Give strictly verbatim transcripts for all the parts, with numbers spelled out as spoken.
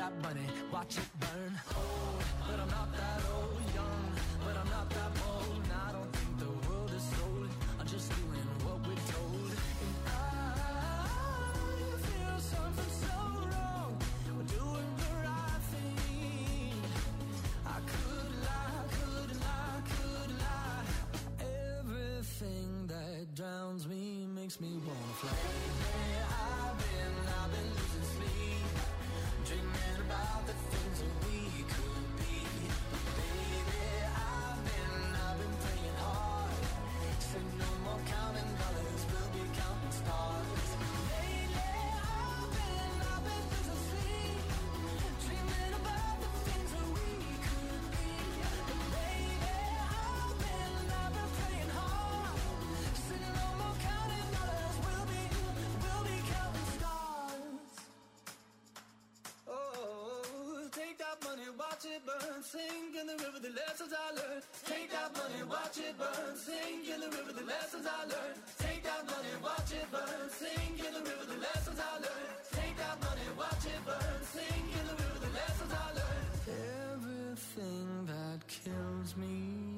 that money, watch it burn. Old, but I'm not that old. Young, but I'm not that old. And I don't think the world is sold. I'm just doing what we're told. And I feel something so wrong. We're doing the right thing. I could lie, could lie, could lie. Everything that drowns me makes me wanna fly. Lately I've been, I've been losing sleep, dreaming about the things that we could be. But baby, I've been, I've been praying hard. Said no more counting dollars, we'll be counting stars. Lately I've been, I've been losing sleep, dreaming about the things that we could be. But baby, I've been, I've been praying hard. Said no more counting dollars, we'll be, we'll be counting stars. Oh, take that money, watch it burn, sink in the river, the lessons I learned. Take that money, watch it burn, sink in the river, the lessons I learned. Take that money, watch it burn, sink in the river, the lessons I learned. Take that money, watch it burn, sink in the river, the lessons I learned. Everything that kills me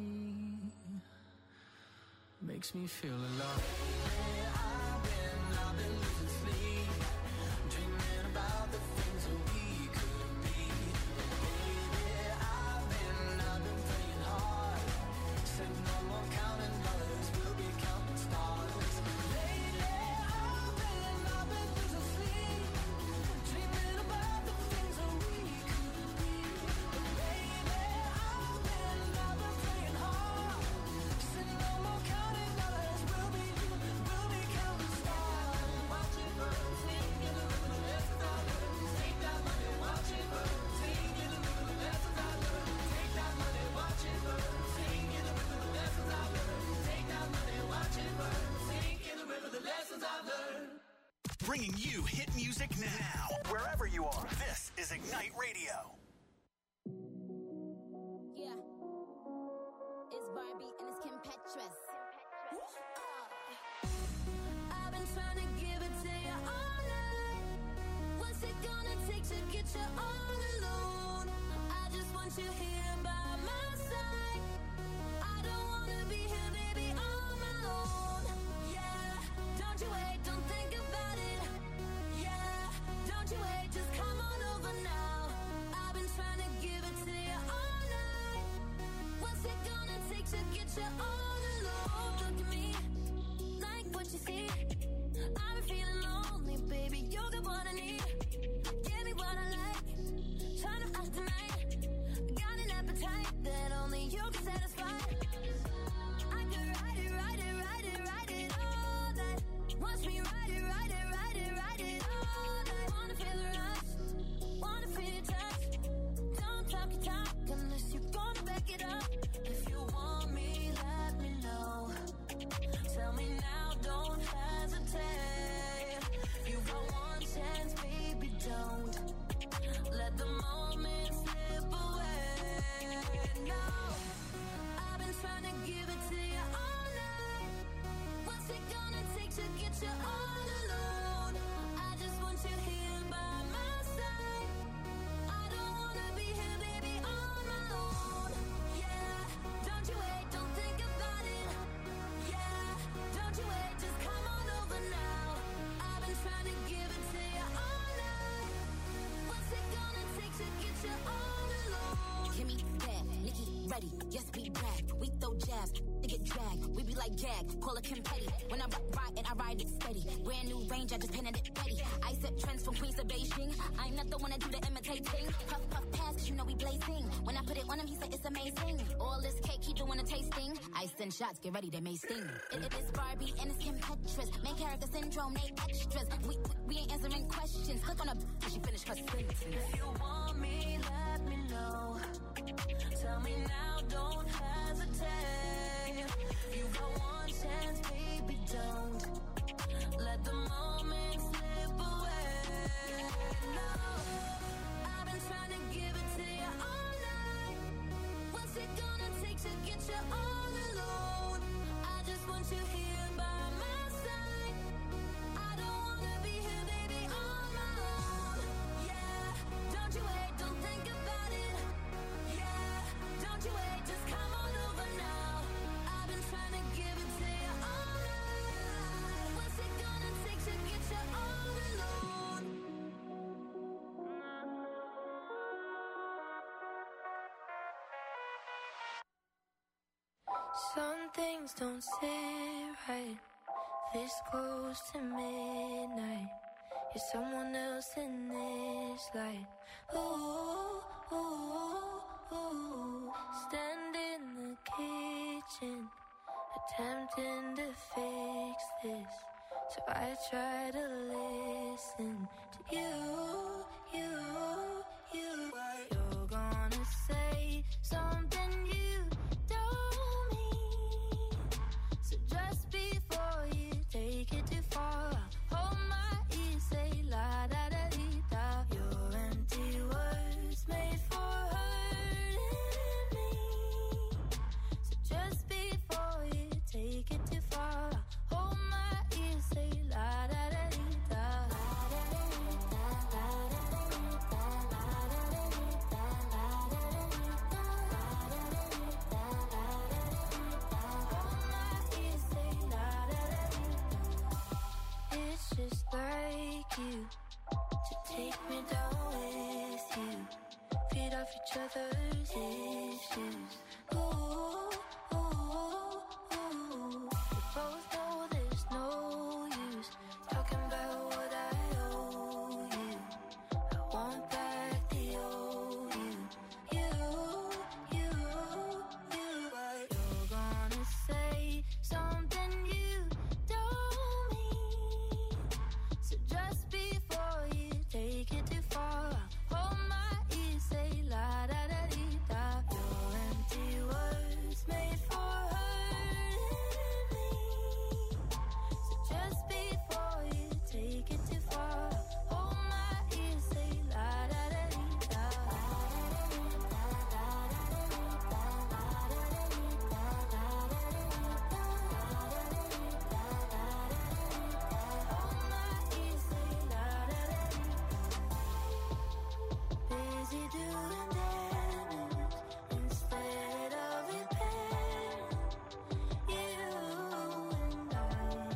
makes me feel alive. Lately I've been, I've been losing sleep, dreaming about the things that we could be. Baby, I've been, I've been praying hard. Said no more counting dollars, we'll be counting stars. Lately I've been, I've been losing sleep, dreaming about the things that we could be. But baby, I've been, I've been praying hard. Said no more counting dollars, we'll be, we'll be counting stars. Watch it burn, sing in the river, the lessons I learned. Take that money, watch it burn, sing in the river, the lessons I learned. Take that money, watch it burn, sing in the river, the lessons I learned. Take that money, watch it burn, sing in the river, the lessons I learned. Bringing you hit music now, wherever you are. This is Ignite Radio. Yeah. It's Barbie and it's Kim Petras. I've been trying to give it to you all night. What's it gonna take to get you all alone? I just want you here by my side. I don't wanna be here, baby, on my own. Yeah, don't you wait, don't think about it. Yeah, don't you wait, just come on over now. I've been trying to give it to you all night. What's it gonna take to get you all alone? Look at me, like what you see. I've been feeling lonely, baby, you got what I need. Give me what I like, trying to act tonight. Got an appetite that only you can satisfy. I could ride it, ride it, ride it, ride it all night. Watch me ride it, ride it, ride it, ride it all night. Wanna feel the rush, wanna feel your touch. Don't talk your talk unless you're gonna back it up. If you want me, let me know. Tell me now, don't hesitate. You got one chance, baby, don't let the moment slip away. No, I've been trying to give it to you all night. What's it gonna take to get you all alone? I just want you here by my side. I don't wanna be here, baby, on my own. Yeah, don't you wait, don't think about it. Yeah, don't you wait, just come on over now. I've been trying to give it to you all night. What's it gonna take to get you all alone? Kimmy, bad, Nikki, ready, yes, we brag. We throw jabs, they get dragged. We be like gag, call it Kim Petty. When I ride and I ride it steady. Brand new range, I just painted it ready. I set trends from Queens to Beijing. I'm not the one to do the imitating. Puff, puff, pass, cause you know we blazing. When I put it on him, he said it's amazing. All this cake, he doing a tasting. Ice and shots, get ready, they may sting. It, it is Barbie and it's Kim Petras. Main character syndrome, they extras. We, we, we ain't answering questions. Click on her till she finish her sentence. If you want me, let me know. Tell me now, don't hesitate. You got one chance, baby, don't let the moment slip away. No, I've been trying to give it to you all night. What's it gonna take to get you all alone? I just want you here by my side. I don't wanna be here, baby, on my own. Yeah, don't you wait. Some things don't sit right this close to midnight. You're someone else in this light. Ooh, ooh, ooh. Stand in the kitchen, attempting to fix this. So I try to listen to you, you, you. You're gonna say something you don't mean. So just before you take it too far, hold my ear, say la da da dee da. Your empty words made for hurting me. So just before you take it too far, hold my ear, say la da da dee da. It's just like you to take me down with you, feed off each other's issues. Ooh, ooh, ooh. We both know there's no use talking about what I owe you. I want back the old you, you, you, you. You're gonna say something you don't mean. So just before you take it too far, hold my ear, say la da da dee da. Your empty words made for hurting me. So just before you take it too far, hold my ear, say la da da dee da. Busy doing damage instead of repairing you and I.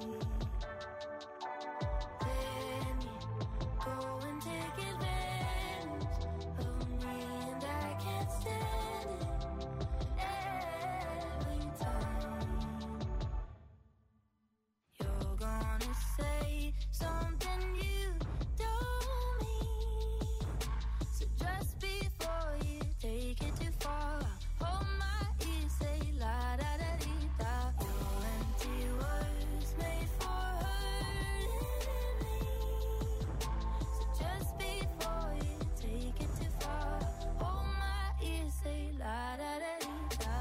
Then you go and take advantage of me, and I can't stand it every time. You're gonna say something you don't mean. So just before you take it too far, hold my ear, say la da da dee da. Your empty words made for hurting me. So just before you take it too far, hold my ear, say la da da dee da.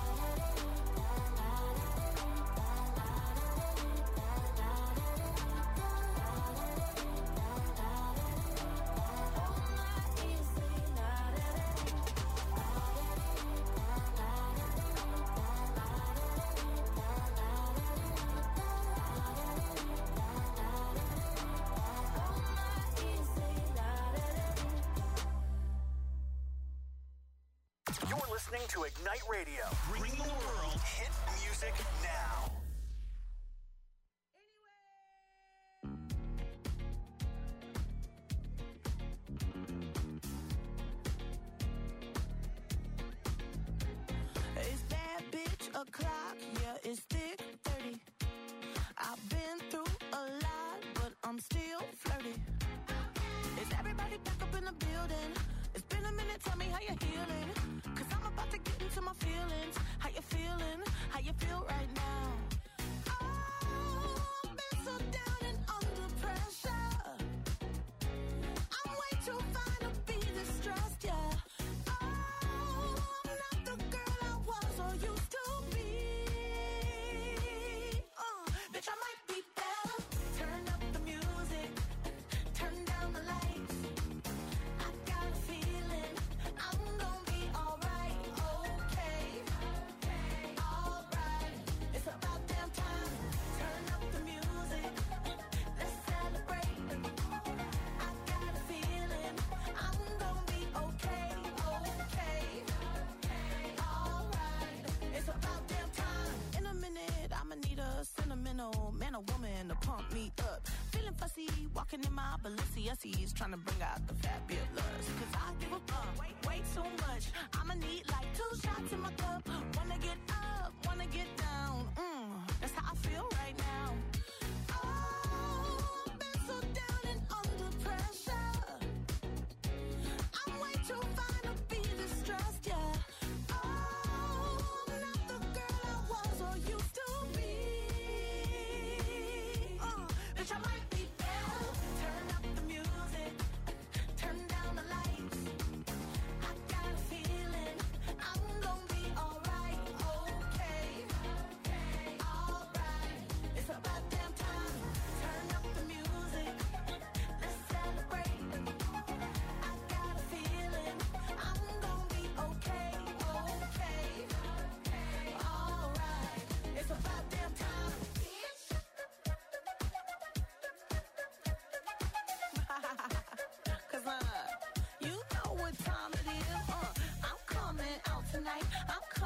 You're listening to Ignite Radio, bringing the world hit music now. It's that bitch o'clock, yeah, it's thick thirty. I've been through a lot, but I'm still flirty. Is everybody back up in the building? It's been a minute, tell me how you're healing. Cause I'm about to get into my feelings. How you feeling? How you feel right now? Oh, I've been so down and under pressure. I'm way too fine to be distressed, yeah. Oh, I'm not the girl I was or used to be. Uh, bitch, I might be better. Turn up the music, turn down the lights. I got a feeling I'm gonna be alright, okay, alright. It's about damn time. Turn up the music, let's celebrate. I got a feeling I'm gonna be okay, okay, alright. It's about damn time. In a minute, I'ma need a sentimental man or woman to pump me up. Feeling fussy, walking in my Balenciennes, trying to bring out the fabulous. Cause I give a fuck way, way too much. I'ma need like two shots in my cup. Wanna get up, wanna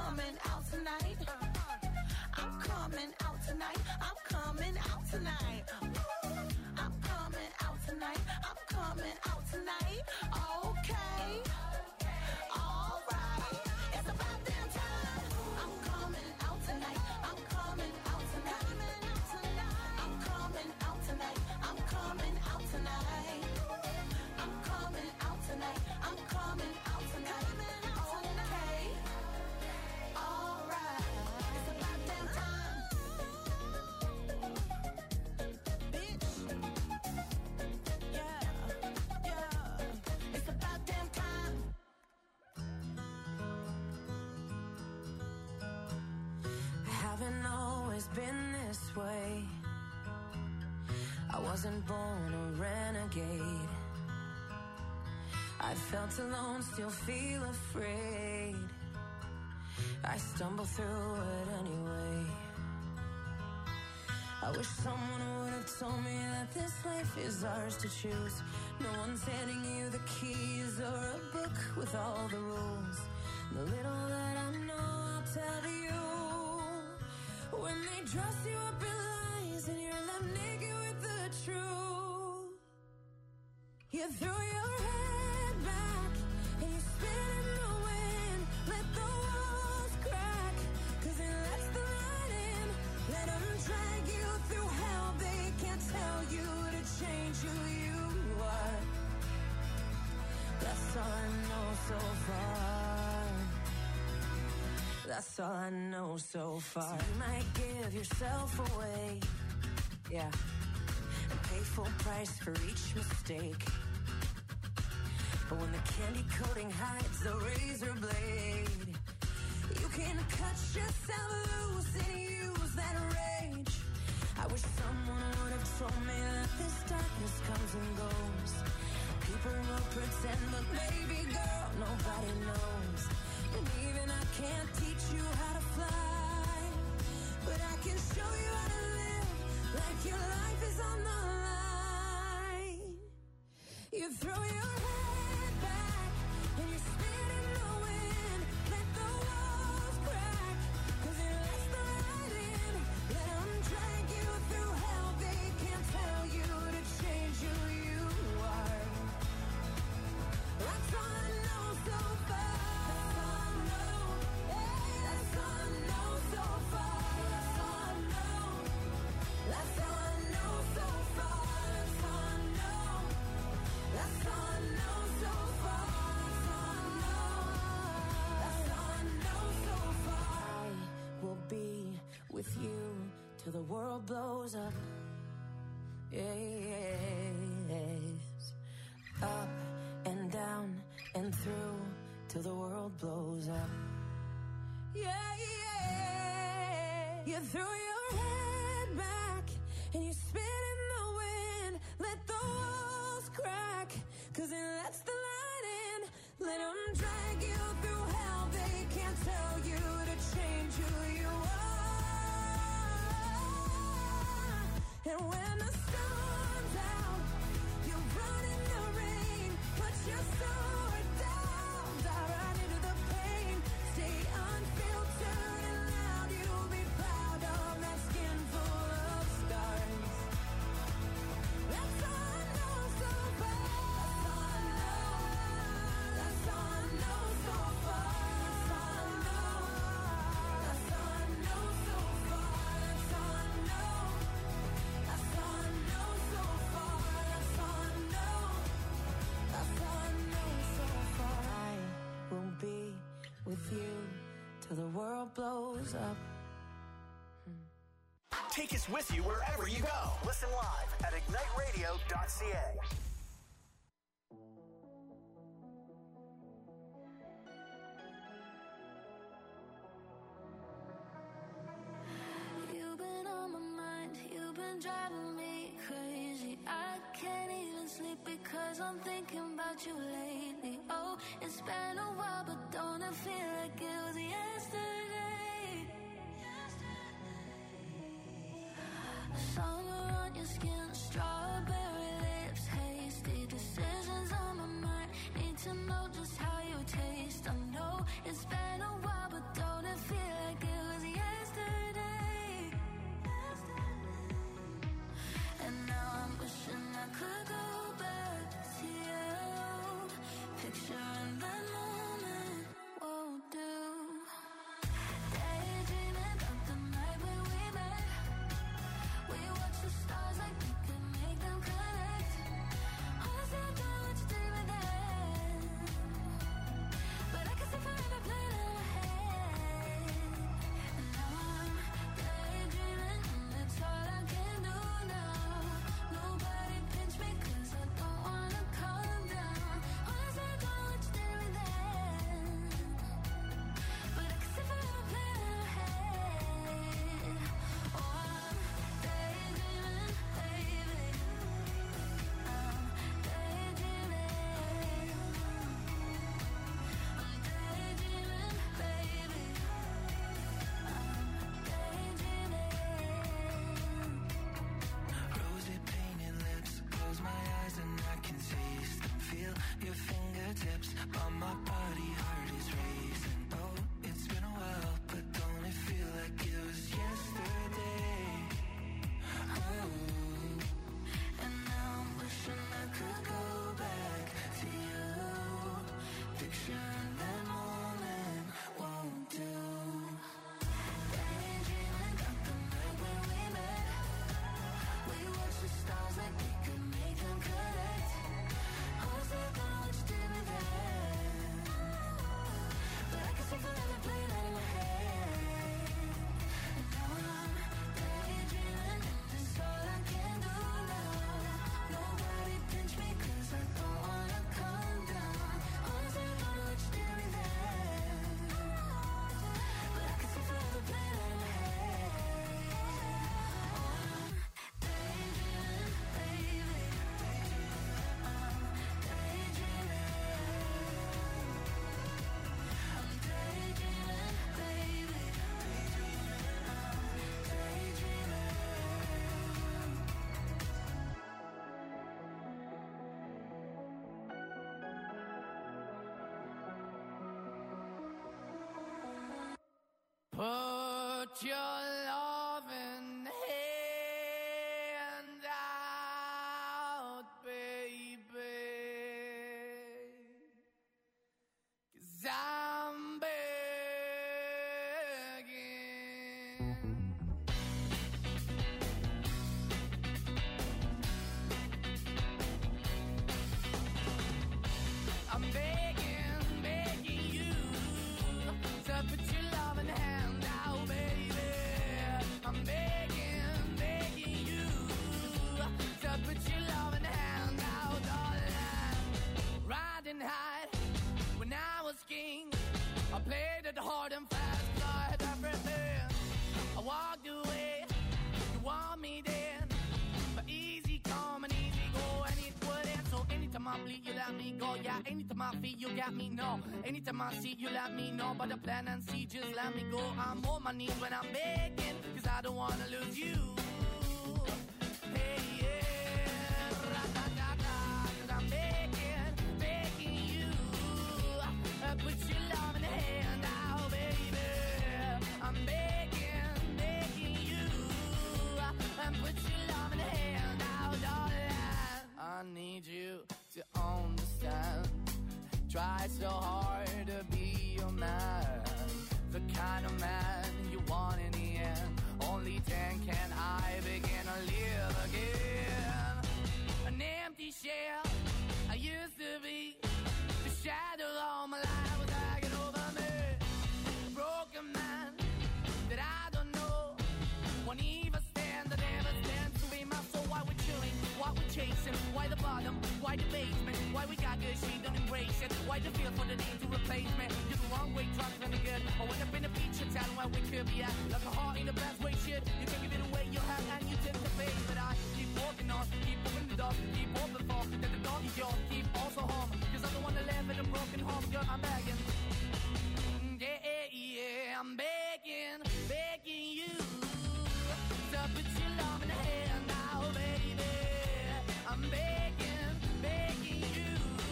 coming out tonight. I'm coming out tonight. I'm coming out tonight. I'm coming out tonight. I'm coming out tonight. Okay. All right. It's about damn time. I'm coming out tonight. I'm coming out tonight. I'm coming out tonight. I'm coming out tonight. I'm coming out tonight. I'm coming out tonight. Okay. All right. It's about damn time. Bitch. Yeah. Yeah. It's about damn time. I haven't always been this way. I wasn't born a renegade. I felt alone, still feel afraid. I stumble through it anyway. I wish someone would have told me that this life is ours to choose. No one's handing you the keys or a book with all the rules. The little that I know, I'll tell you. When they dress you up in lies and you're left naked with the truth, you throw your head back and you spin in the wind. Let the walls crack, cause it lets the light in. Let them drag you through hell. They can't tell you to change who you are. That's all I know so far. That's all I know so far. So you might give yourself away, yeah, and pay full price for each mistake. But when the candy coating hides the razor blade, you can cut yourself loose and use that rage. I wish someone would have told me that this darkness comes and goes. People will pretend, but baby girl, nobody knows. And even I can't teach you how to fly, but I can show you how to live like your life is on the line. You throw your head back and you spin in the wind. Let the walls crack, cause it lets the light in. Let them drag you through hell. They can't tell you to change who you are. That's all I know so far. That's all I know so far. That's all I know. That's all I know so far. That's all I know. That's all I know so far. That's all I know. That's all I know so far. I will be with you till the world blows up. Yes. Up and down and through till the world blows up. Yeah, yeah. You throw your head back and you spin in the wind. Let the walls crack, cause it lets the light in. Let them drag you through hell. They can't tell you to change who you are. And when the sun's out, you run in the rain. Put your sword down, dive right into the pain. Stay unfiltered and loud. You'll be proud of that skin full of scars. That's all I know so far. That's all I know. That's all I know so far. That's all I know. That's all I know so far. That's all I know. That's all I know so far. That's all I know. That's all I know so far. I will be with you till the world blows up. Take us with you wherever you go. Listen live at ignite radio dot c a. You've been on my mind, you've been driving me crazy. I can't even sleep because I'm thinking about you lately. Oh, it's been a while, but don't it feel like it was yesterday? Summer on your skin, strawberry lips, hasty decisions on my mind. Need to know just how you taste. I know it's been a while, but don't it put your loving hand out, baby, 'cause I'm begging. I'm begging, begging you to put your loving hand out, baby. I'm begging, begging you to put your loving hand out, darling. Riding high when I was king, I played it hard and fast, I had everything. I walked away, you want me then, but easy come and easy go, and it wouldn't. So anytime I bleed, you let me go. Yeah, anytime I feel, you got me, no. Anytime I see, you let me know. But the plan and see, just let me go. I'm on my knees when I'm begging, 'cause I don't wanna lose you. Hey, yeah, ra-da-da-da, 'cause I'm begging, begging you. Uh, put your love in the hand out, baby. I'm begging, begging you. Uh, and put your love in the hand out, darling. I need you to understand. Try so hard to be your man, the kind of man you want in the end. Only then can I begin to live again. An empty shell I used to be, the shadow all my life was hanging over me. A broken man that I don't know, won't even stand, I never stand to be my soul. Why we're chilling, why we're chasing, why the bottom, why the basement, why we got good, she don't embrace it, why the feel for the need to replace me. You're the wrong way, trying to be good. I went up in a feature town where we could be at, like a heart in the best way, shit. You can give it away, you have, and you tend to pay. But I keep walking on, keep moving the dog, keep open for that the dog is yours, keep also home, 'cause I don't wanna live in a broken home, girl, I'm begging. Yeah, yeah, yeah, I'm begging, begging you to put your love in the hand now, baby. I'm begging, begging you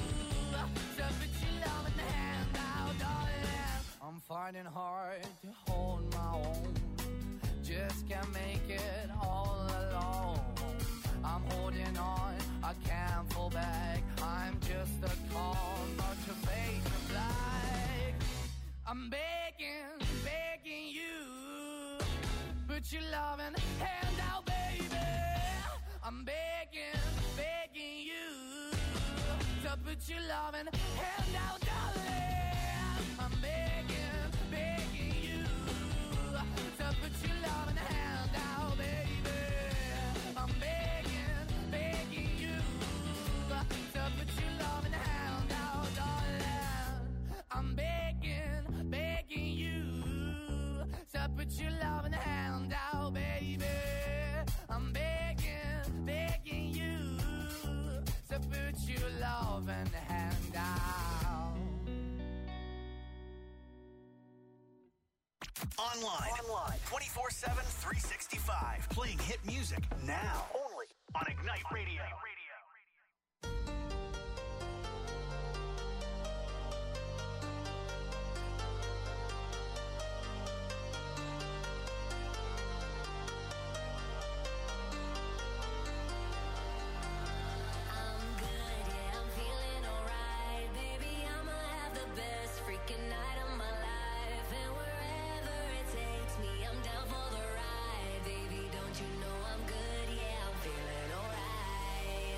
to put your love in the hand now, darling. I'm fighting hard to hold my own, just can't make it all alone. I'm holding on, I can't fall back. I'm just a call, not your face of black. I'm begging, begging you, put your loving hand out, baby. I'm begging, begging you to put your loving hand out, darling. I'm begging, begging you to put your loving hand out, baby. I'm begging, begging you to put your loving hand out, darling. I'm begging, begging you to put your loving hand out, baby. I'm begging, begging you to put your loving hand out. Online. Online. twenty-four seven, three sixty-five. Playing hit music now. Only on Ignite Radio. I'm good, yeah, I'm feeling alright. Baby, I'ma have the best freaking night of my life. And wherever it takes me, I'm down for the ride. Baby, don't you know I'm good, yeah, I'm feeling alright.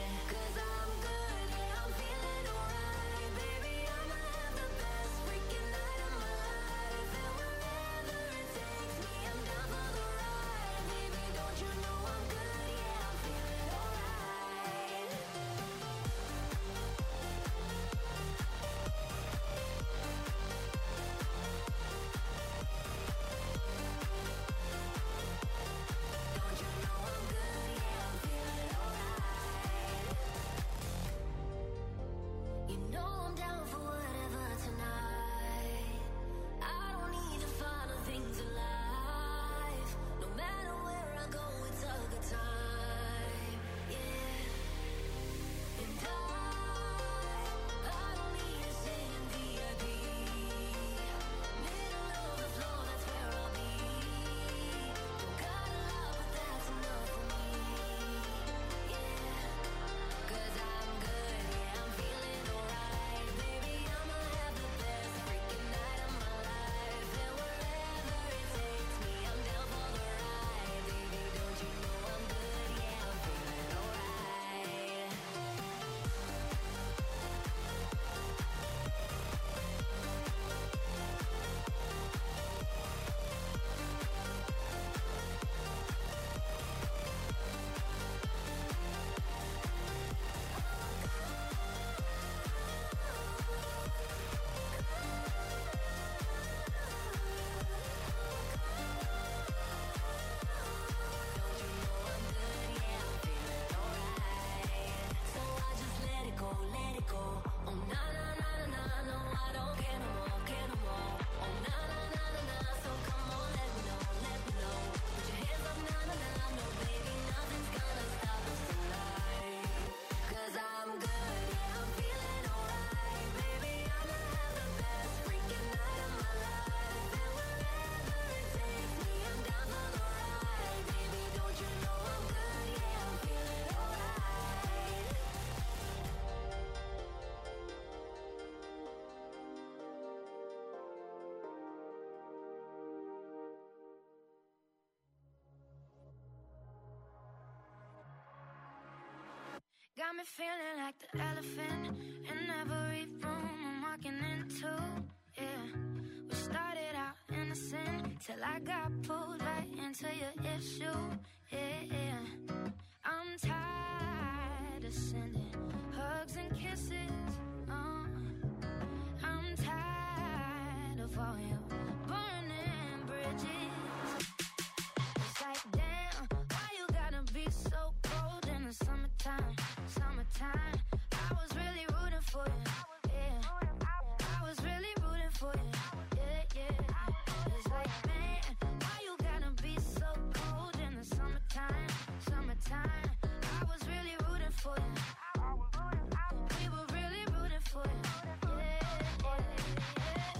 me feeling like the elephant in every room I'm walking into. Yeah, we started out innocent till I got pulled right into your issue. Yeah, yeah. I'm tired of sending hugs and kisses. Uh, I'm tired of all your burning bridges. It's like, damn, why you gotta be so cold in the summertime? Summertime, I was really rooting for you. Yeah, I was really rooting for you. Yeah, yeah. It's like, man, why you gotta be so cold in the summertime? Summertime, I was really rooting for you. We were really rooting for you. Yeah, yeah, yeah.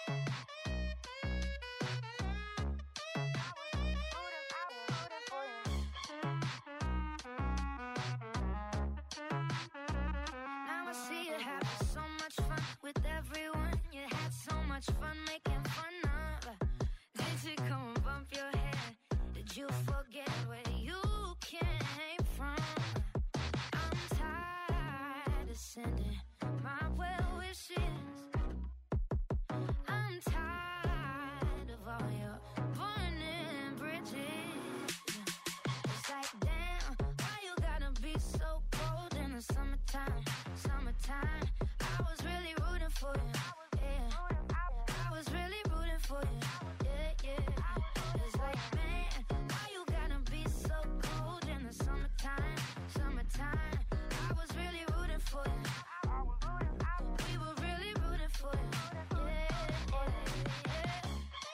Now I see you having so much fun with everyone. You had so much fun making fun of. Did you come and bump your head? Did you forget where you came from? I'm tired of sending my well wishes. I'm tired of all your burning bridges. It's like, damn, why you gotta be so cold in the summertime? Summertime, I was really rooting for you. Yeah, I was really rooting for you. Yeah, yeah. It's like, man, why you gotta be so cold in the summertime? Summertime, I was really rooting for you. We were really rooting for you. Yeah, yeah, yeah.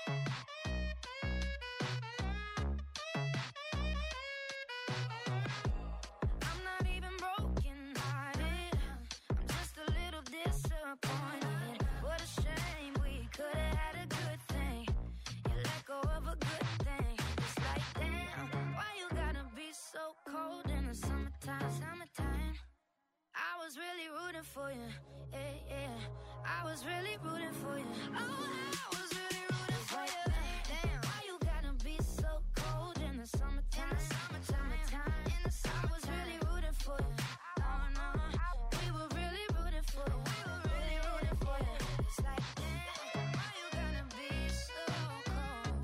I'm not even broken hearted. I'm just a little disappointed. What a shame, we could have had a good thing. You let go of a good thing. It's like, damn, why you gotta be so cold in the summertime? Summertime, I was really rooting for you. Yeah, yeah. I was really rooting for you. Oh, I was really rooting for you. Damn, why you gotta be so cold in the summertime? Summertime, in the summer, I was really rooting for you. No, no, we were really rooting for you. We were really rooting for you. It's like, damn, why you gotta be so cold?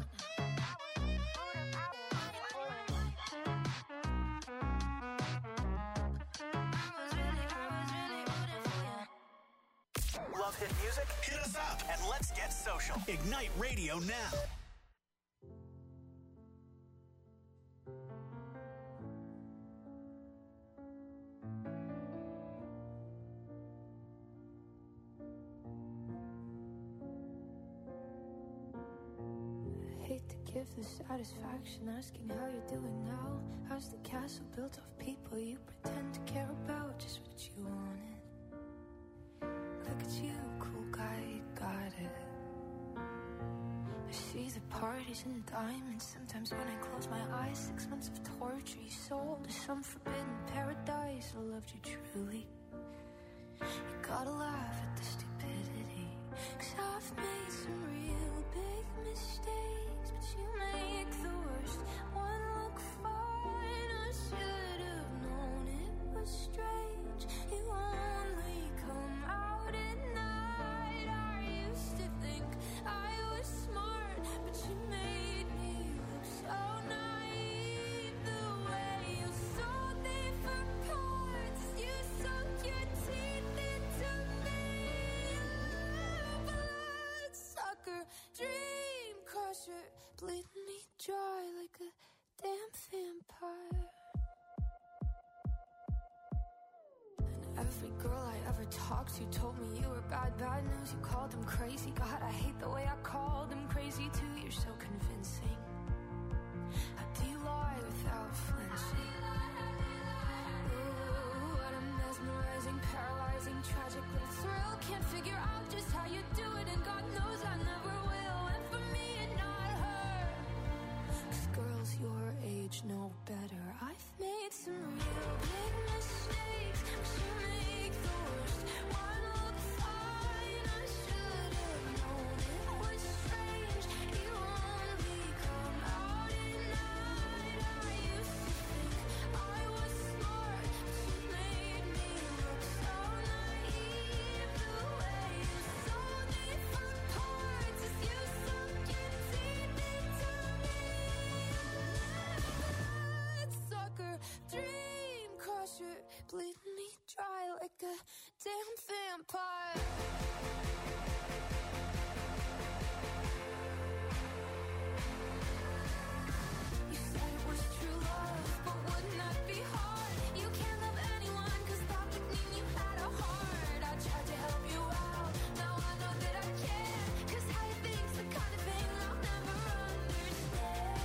I was really, I was really rooting for you. Love hit music? Hit us up and let's get social. Ignite Radio now. I hate to give the satisfaction asking how you're doing now. How's the castle built of people you pretend to care about? Just what you wanted. Look at you, cool guy, you got it. I see the parties and diamonds. Sometimes when I close my eyes, six months of torture you sold to some forbidden paradise. I loved you truly. You gotta laugh at the stupidity, 'cause I've made some real big mistakes, but you make the worst one look fine. I should have known it was strange. You only come out at night. I used to think I was smart, but you made me look so naive. The way you sold me for parts, you sunk your teeth into me. Bloodsucker, dream crusher, bleeding me dry like a damn vampire. And every girl I ever talked to told me you were bad, bad news. You called them crazy. God, I hate the way I called them crazy too. You're so convincing. How do you lie without flinching? Ooh, what a mesmerizing, paralyzing, tragic little thrill. Can't figure out just how you do it, and God knows I never will. And for me and not her, 'cause girls your age know better. I've made some real big mistakes, but you make the worst one look fine. I should have bleed me dry like a damn vampire. You said it was true love, but wouldn't that be hard? You can't love anyone, cause that would mean you had a heart. I tried to help you out, now I know that I can't, cause how you think's the kind of thing I'll never understand.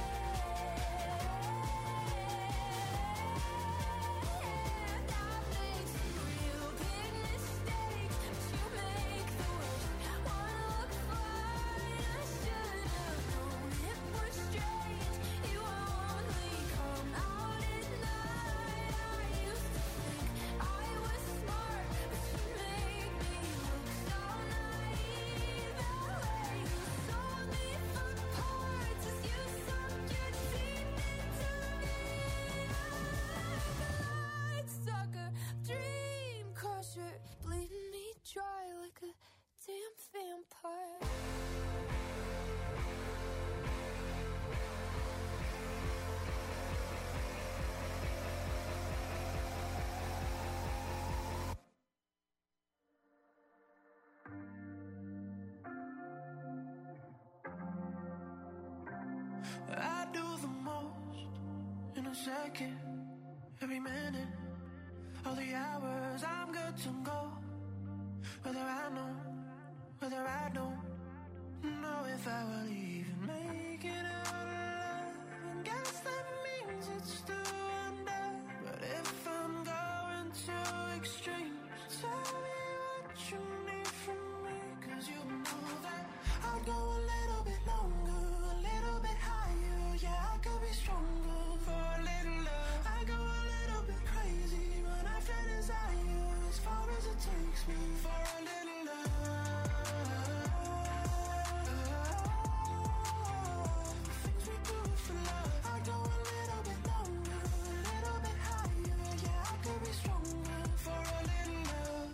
I've made some real big mistakes, but you make the worst one look fine. I should have known it was strange. You only come out at night. I used to think I was smart, but you made me look so naive. The way you sold me for parts as you sunk your teeth into me. Light sucker, dream crusher, bleeding me dry like a damn vampire. I do the most in a second, every minute, all the hours I'm good to go. Whether I know, whether I don't know if I will even make it out alive. Guess that means it's still under. But if I'm going to extremes, tell me what you need from me, cause you know that I'd go a little bit longer, a little bit higher. Yeah, I could be stronger for a little love. I go a little bit crazy when I feel desire, as far as it takes me for a little love. The things we do for love. I go a little bit longer, a little bit higher. Yeah, I could be stronger for a little love.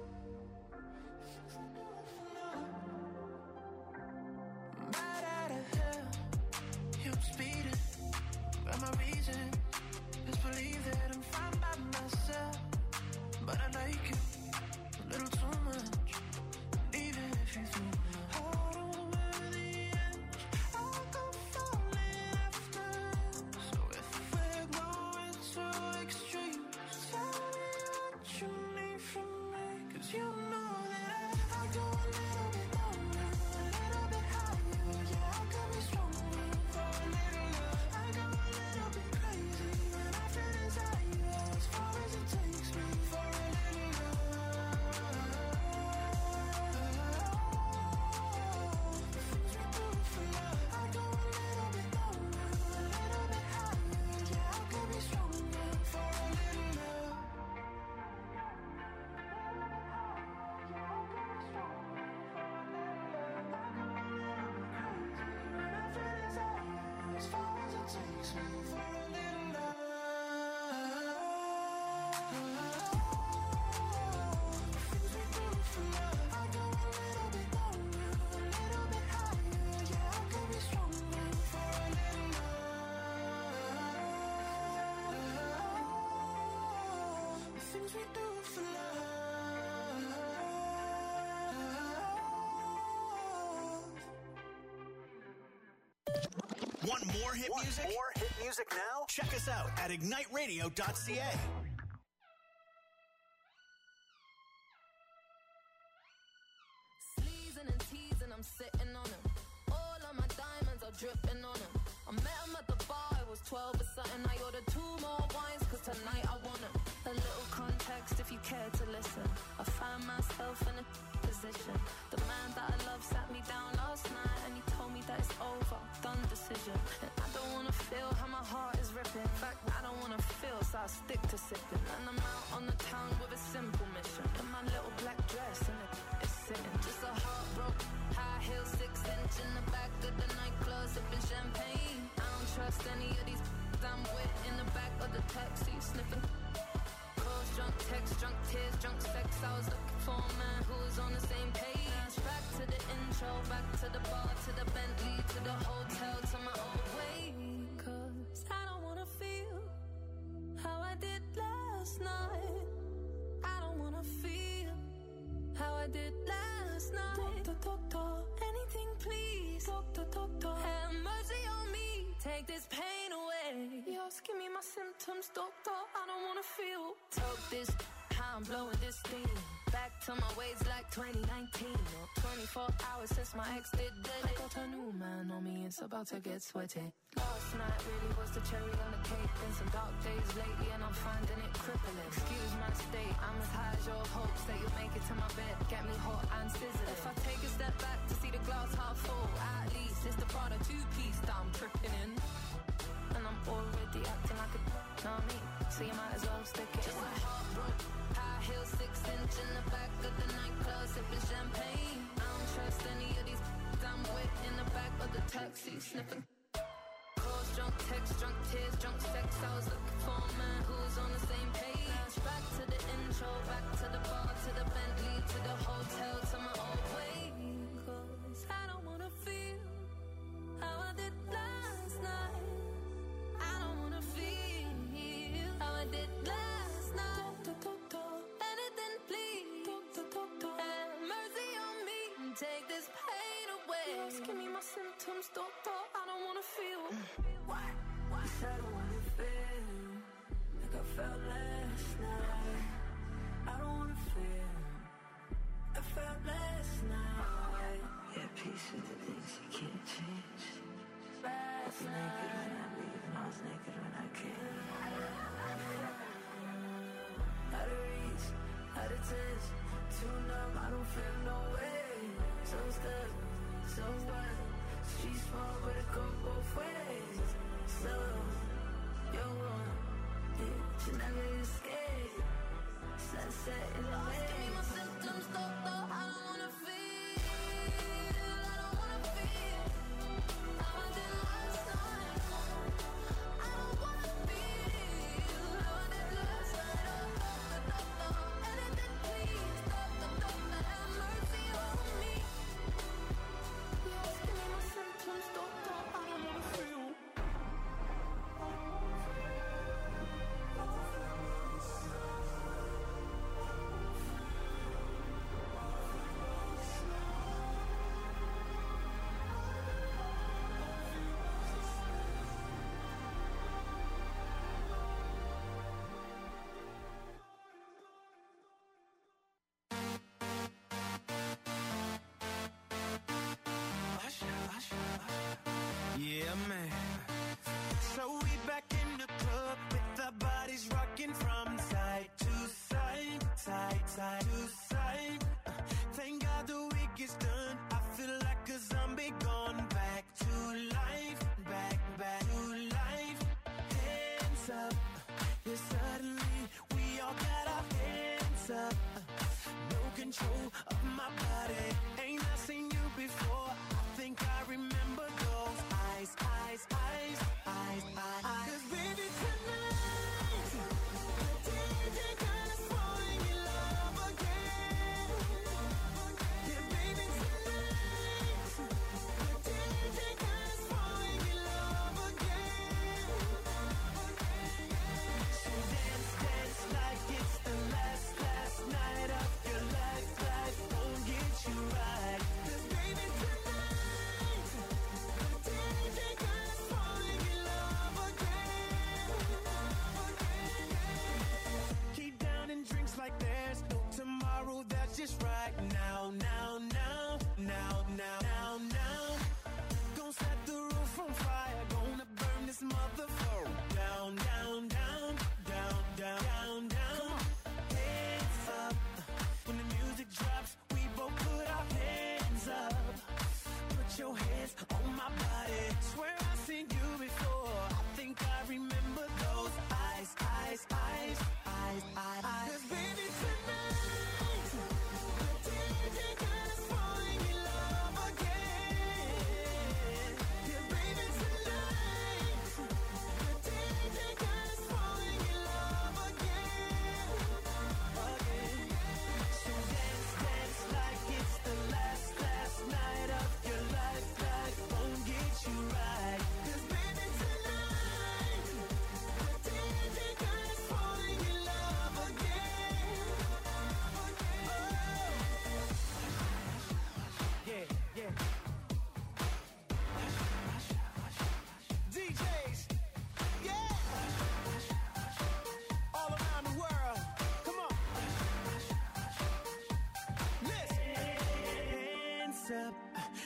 Right out of hell, yeah, I'm speeding. But my reason is believe that I'm fine by myself. But I like you a little too much. And even if you threw my heart over the edge, I'll go falling after. So if we're going to extremes, tell me what you need from me, cause you know that I, I go a little bit longer, a little bit higher. Yeah, I could be stronger for a little love. I go a little bit crazy when I feel desire, as far as it takes me for a little love. The things we do for love. I go a little bit longer, a little bit higher. Yeah, I could be stronger for a little love. As far as it takes me for a little love. The things we do for love. I go a little bit longer, a little bit higher. Yeah, I could be stronger for a little love. The things we do for love. Want more hit Want music? more hit music now? Check us out at ignite radio dot c a. Sleazing and teasing, I'm sitting on him. All of my diamonds are dripping on him. I met him at the bar, I was twelve or something. I ordered two more wines, cause tonight I want him. A little context if you care to listen. I find myself in a position. The man that I love sat me down last night and he told me that it's over, done decision. And I don't wanna feel how my heart is ripping. In fact, I don't wanna feel, so I stick to sipping. And I'm out on the town with a simple mission. In my little black dress and it is sitting. Just a heartbroken, high heel, six inch in the back of the nightclub, sipping champagne. I don't trust any of these I'm with in the back of the taxi, sniffing. Calls, drunk text, drunk tears, drunk sex. I was looking for a man who was on the same page. Back to the intro, back to the bar, to the Bentley, to the hotel, to my old way. Cause I don't wanna feel how I did last last night. I don't wanna feel how I did last night. Doctor, doctor, anything please. Doctor, doctor, have mercy on me. Take this pain away. You're asking me my symptoms, doctor. I don't wanna feel. Talk this, how I'm blowing this steam. Back to my ways like twenty nineteen. Or twenty-four hours since my ex did dead. I got a new man on me, it's about to get sweaty. Last night really was the cherry on the cake. Been some dark days lately and I'm finding it crippling. Excuse my state, I'm as high as your hopes that you'll make it to my bed. Get me hot and sizzling. If I take a step back to see the glass half full, at least it's the Prada two-piece that I'm tripping in. And I'm already acting like a know me, so you might as well stick it. Just like heartbroken, high heels, six inch in the back of the nightclub, sipping champagne. I don't trust any of these I'm with in the back of the taxi, sniffing. Calls, drunk text, drunk tears, drunk sex. I was looking for a man who's on the same page. Back to the intro, back to the bar, to the Bentley, to the hotel, to my old way. Cause I don't wanna feel how I did last night. I don't wanna feel how I did last night. Doctor, doctor, anything please. Doctor, doctor, have mercy on me. Take this pain away. You're asking me my symptoms, doctor. I don't wanna feel. What? What? You said I don't wanna feel like I felt last night. I don't wanna feel I felt last night. Yeah, peace with the things you can't change. Last I was naked when I leave and I was naked when I came. Out of reach, out of touch, too numb, I don't feel no way. So stuck, so what? Street small, but it go both ways. So, you're one, yeah, you never escape. Sunset in the way. Give me my symptoms, doctor, I don't wanna feel. I don't wanna feel how I did last night. I don't wanna feel how I did last night. Oh, doctor, doctor, anything please. Doctor, doctor, have mercy on me. You're asking me my symptoms, doctor, I don't wanna feel.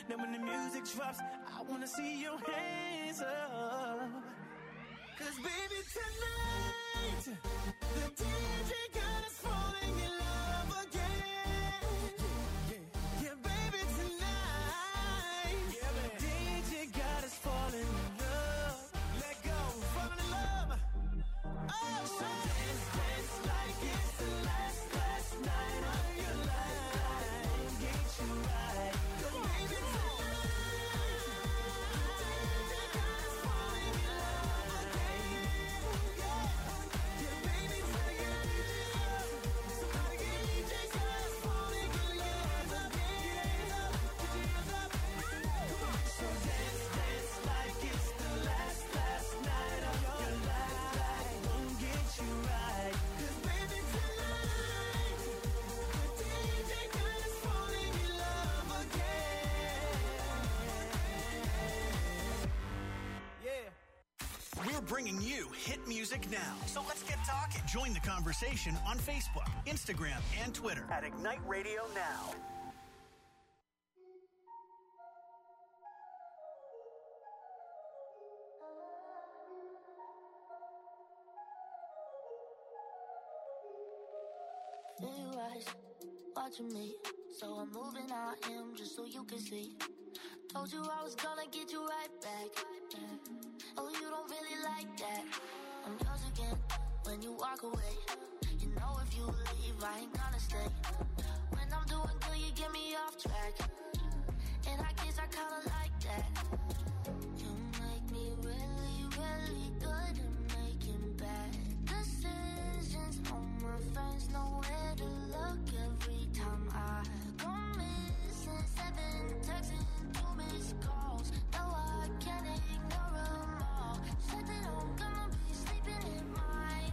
Then when the music drops, I wanna see your hands up. Cause baby tonight, the D J got us falling in love again. Yeah, yeah, yeah baby tonight, yeah, man. D J got us falling in love. Let go, falling in love. Oh, so dance, dance like it's the last, last night of your life. Get you right. Cause baby tonight, D J got us falling in love again. Yeah, yeah baby tonight, somebody get D J got us falling in love again. Put your hands up, put your hands up. Come on. So dance, dance like it's the last, last night of your life. Won't get you right. Cause baby tonight, the D J got us falling in love again. Yeah. We're bringing you hit music now. So let's get talking. Join the conversation on Facebook, Instagram, and Twitter at Ignite Radio Now. Feel your eyes watching me, so I'm moving on him just so you can see. Told you I was gonna get you right back. Oh, you don't really like that. I'm yours again when you walk away. You know if you leave, I ain't gonna stay. When I'm doing good, you get me off track. And I guess I kinda like that. You make me really, really good at making bad decisions. All my friends know where to look every time I go missing. Seven texts and two missed calls. No, I can't ignore them all. Said that I'm gonna be sleeping in mine.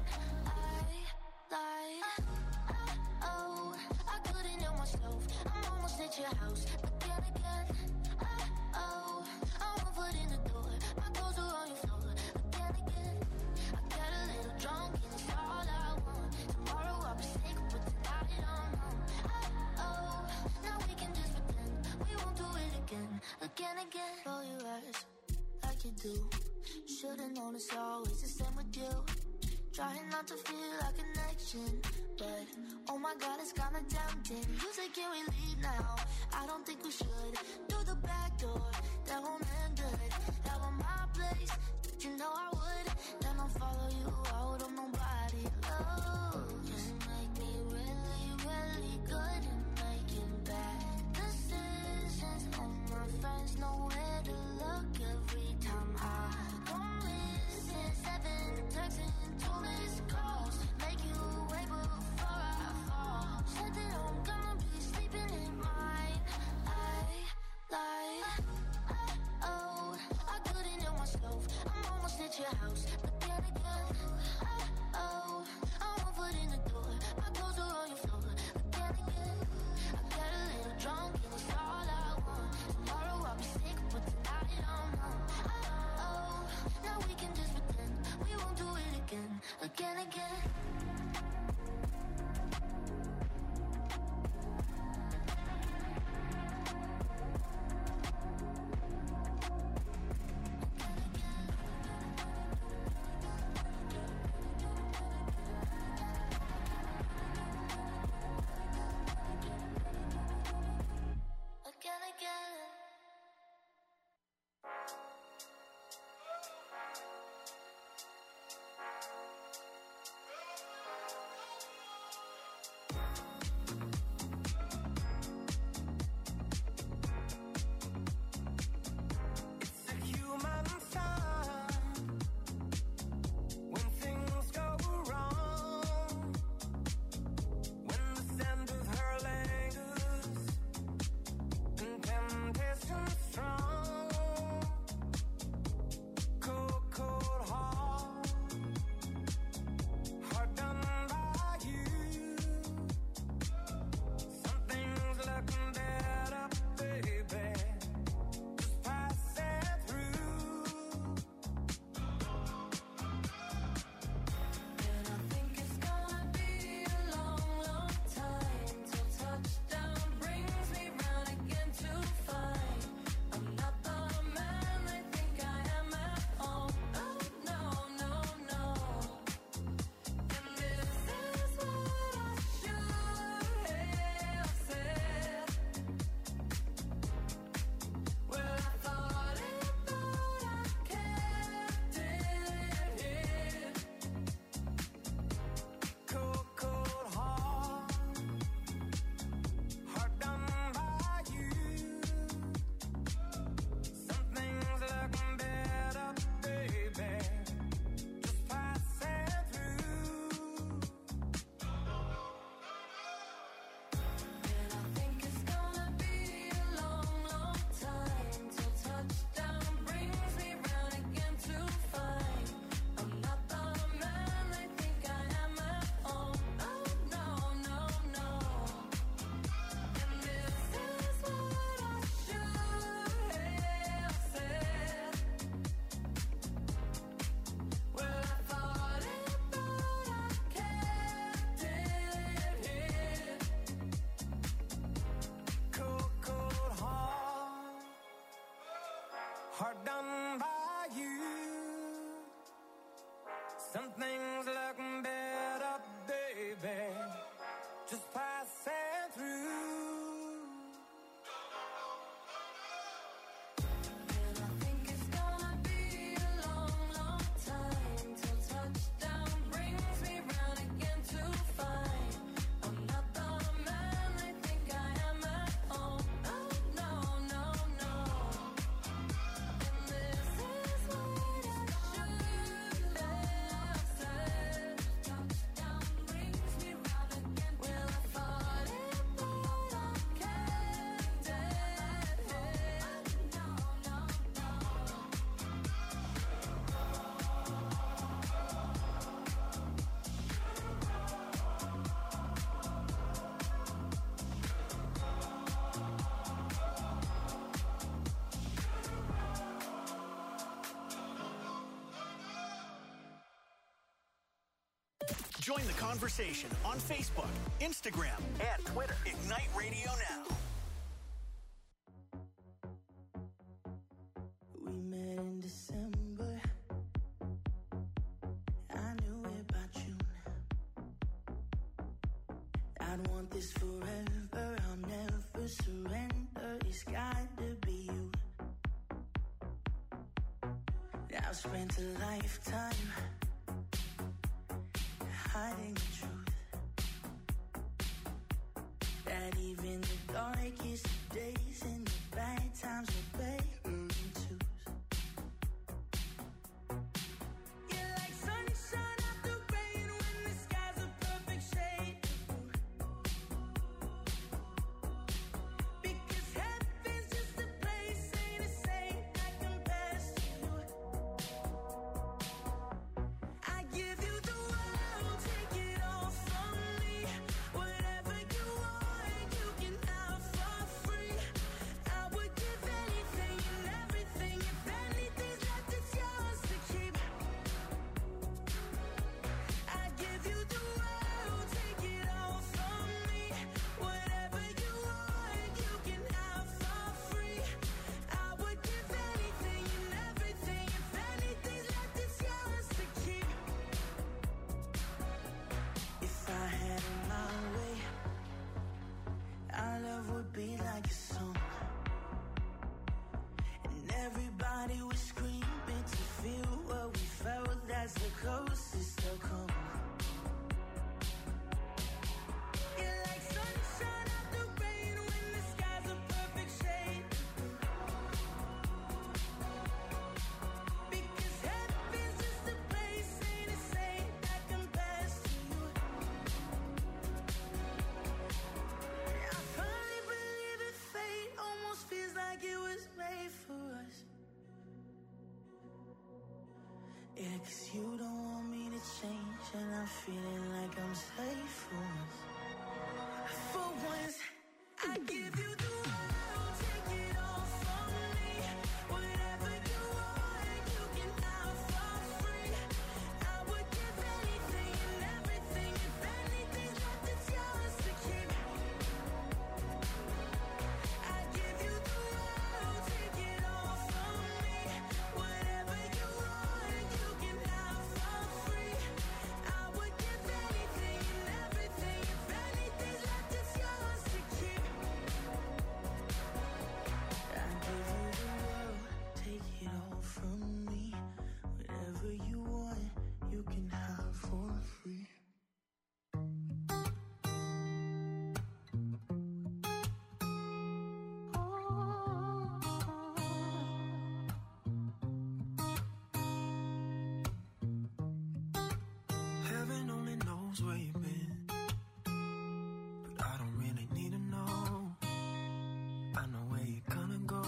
I lied. Oh, I couldn't help myself. I'm almost at your house again, again. Oh, I'm one foot in the door. My clothes are on your floor again, again. I got a little drunk and it's all I want. Tomorrow I'll be sick, but tonight I'm home. Oh, now we can just pretend we won't do it again, again, again. Roll your eyes like you do. Should've known it's always the same with you. Trying not to feel a connection, but oh my god, it's kinda tempting. You say, can we leave now? I don't think we should. Through the back door, that won't end good. Have on my place, you know I would. Then I'll follow you out on nobody. Oh, you make me really, really good at making bad decisions. All my friends know where to look every time I go missing. Seven texts and two missed calls. Make you wait before I fall. Said that I'm gonna be sleeping in mine. I lied. Oh, I couldn't help myself. I'm almost at your house again, again. Oh, I'm one foot in the door. My clothes are on your floor again, again. I got a little drunk and it's all I want. Tomorrow I'll be sick, but tonight I'm home. Oh, now we can just pretend we won't do it again, again, again. hard done by you. Some things look better, baby, just passing through. Join the conversation on Facebook, Instagram, and Twitter. Ignite Radio Now. We met in December. I knew it by June. I'd want this forever. I'll never surrender. It's got to be you. I've spent a lifetime hiding the truth, that even the darkest days and the bad times are better than twos. You're like sunshine after rain when the sky's a perfect shade of blue. Because heaven's just a place, ain't a saint that compares to you. I give you the world, take it all from me. Whatever you want, you can have for free. I would give anything and everything. If anything's left, it's yours to keep. I give you the world, take it all from me. Whatever you want, you can have for free. I would give anything and everything. If anything's left, it's yours to keep. If I had it my way, our love would be like a song, and everybody would scream to feel what we felt. That's the closest they'll come. You're like sunshine after rain when the sky's a perfect shade of blue. Because heaven's just a place, ain't a saint that compares to you. I finally believe in fate, almost feels like it was made for us. Yeah, 'cause you don't want me to change, and I'm feeling like I'm safe for once. For once, I give you the world, take it all from me. Whatever you want, you can have for free. I would give anything and everything. If anything's left, it's yours to keep. I give you the world, take it all from me. Whatever you want, you can have for free. I would give anything and everything. If anything's left, it's yours to keep. I give you the world, take it all from me. Whatever you want, you can have for free. Heaven only knows where you've been, but I don't really need to know. I know where you're gonna go.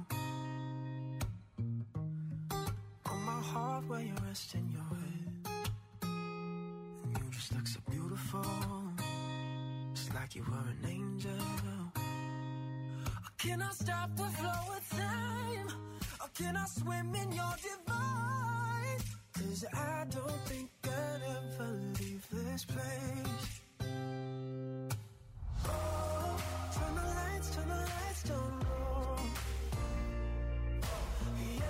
On my heart where you're resting your head, and you just look so beautiful. It's like you were an angel. Or can I stop the flow of time? Or can I swim in your divine? 'Cause I don't think I'd ever leave this place. Oh, turn the lights, turn the lights down low. Yeah.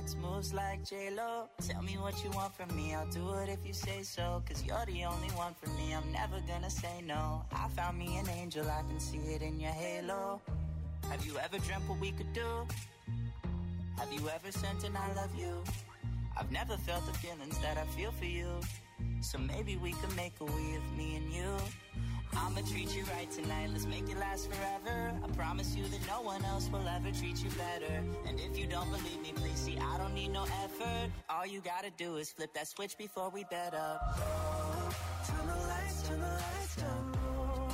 flex moves like J-Lo. Tell me what you want from me, I'll do it if you say so. Cause you're the only one for me, I'm never gonna say no. I found me an angel, I can see it in your halo. Have you ever dreamt what we could do? Have you ever sent an I love you? I've never felt the feelings that I feel for you. So maybe we could make a we of me and you. I'ma treat you right tonight, let's make it last forever. I promise you that no one else will ever treat you better. And if you don't believe me, please see, I don't need no effort. All you gotta do is flip that switch before we bed up. Oh, turn the lights, turn the lights down low.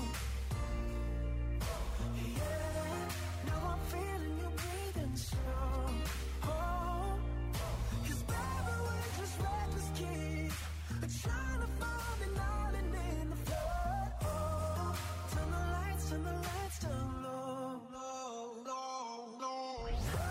Yeah, now I'm feeling you breathing slow. Oh, cause baby, we're just reckless kids, trying to find an island in the flood. Oh, turn the lights, turn the lights down low, low, low, low.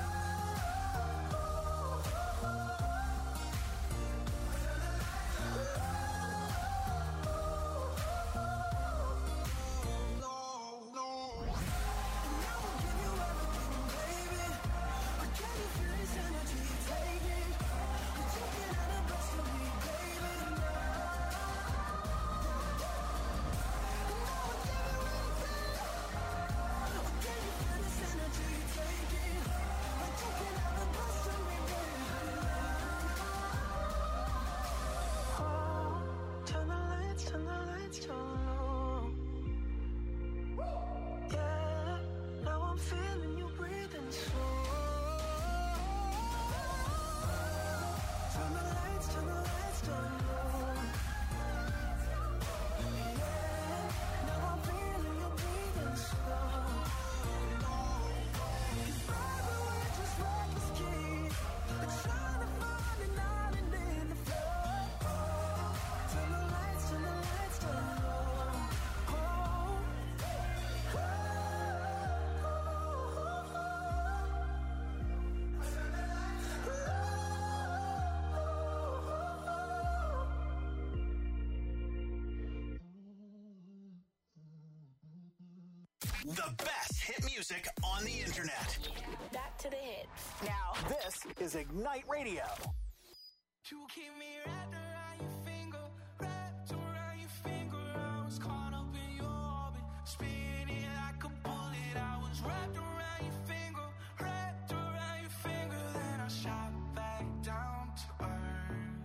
The best hit music on the internet. Back to the hits. Now, this is Ignite Radio. You keep me wrapped around your finger, wrapped around your finger. I was caught up in your orbit, spinning like a bullet. I was wrapped around your finger, wrapped around your finger. Then I shot back down to earth.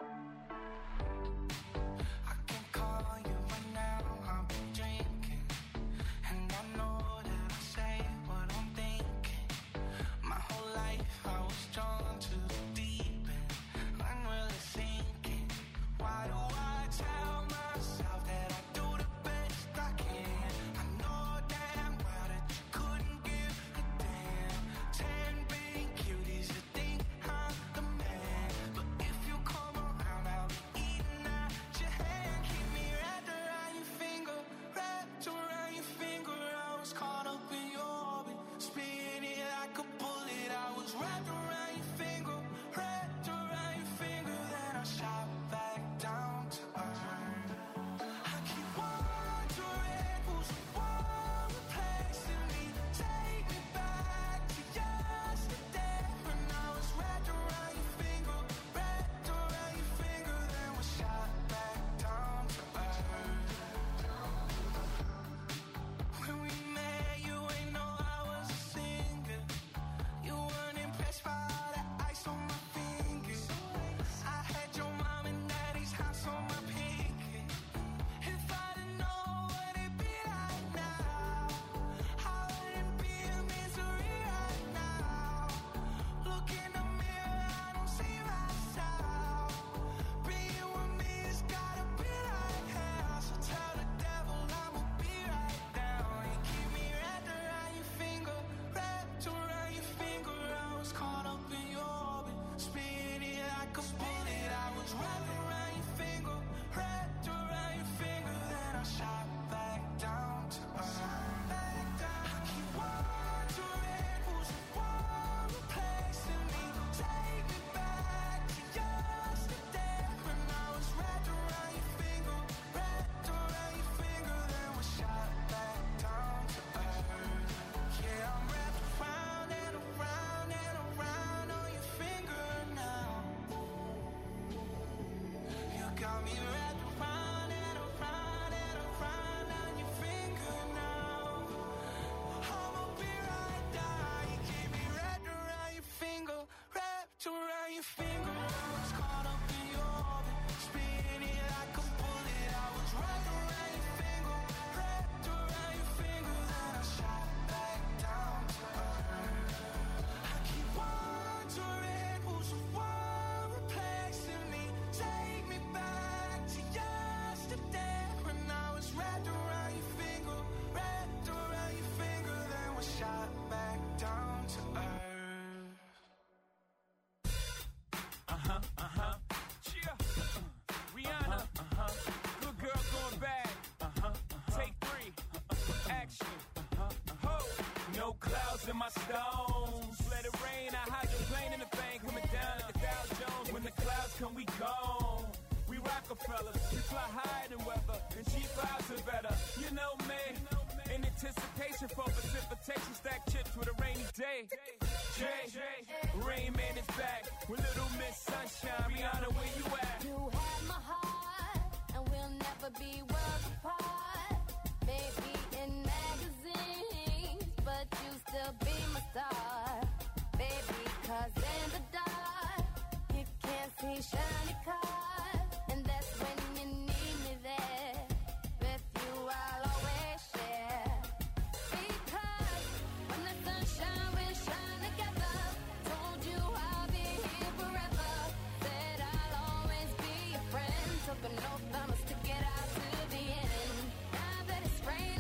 I can call you right now, I've been drinking, and I know that I say what I'm thinking. My whole life I was drawn to the deep end. I'm really thinking, why do I tell myself that I do the best I can? I know damn well that you couldn't give rocks and my stones. Let it rain, I hydroplane in the bank, coming down like the Dow Jones. When the clouds come, we gone. We Rockefellers, we fly higher than weather, and cheap vibes are better. You know me, in anticipation for precipitation, stack chips with a rainy day. Jay, Rain Man is back with Little Miss Sunshine. Rihanna, where you at? You have my heart, and we'll never be worlds apart.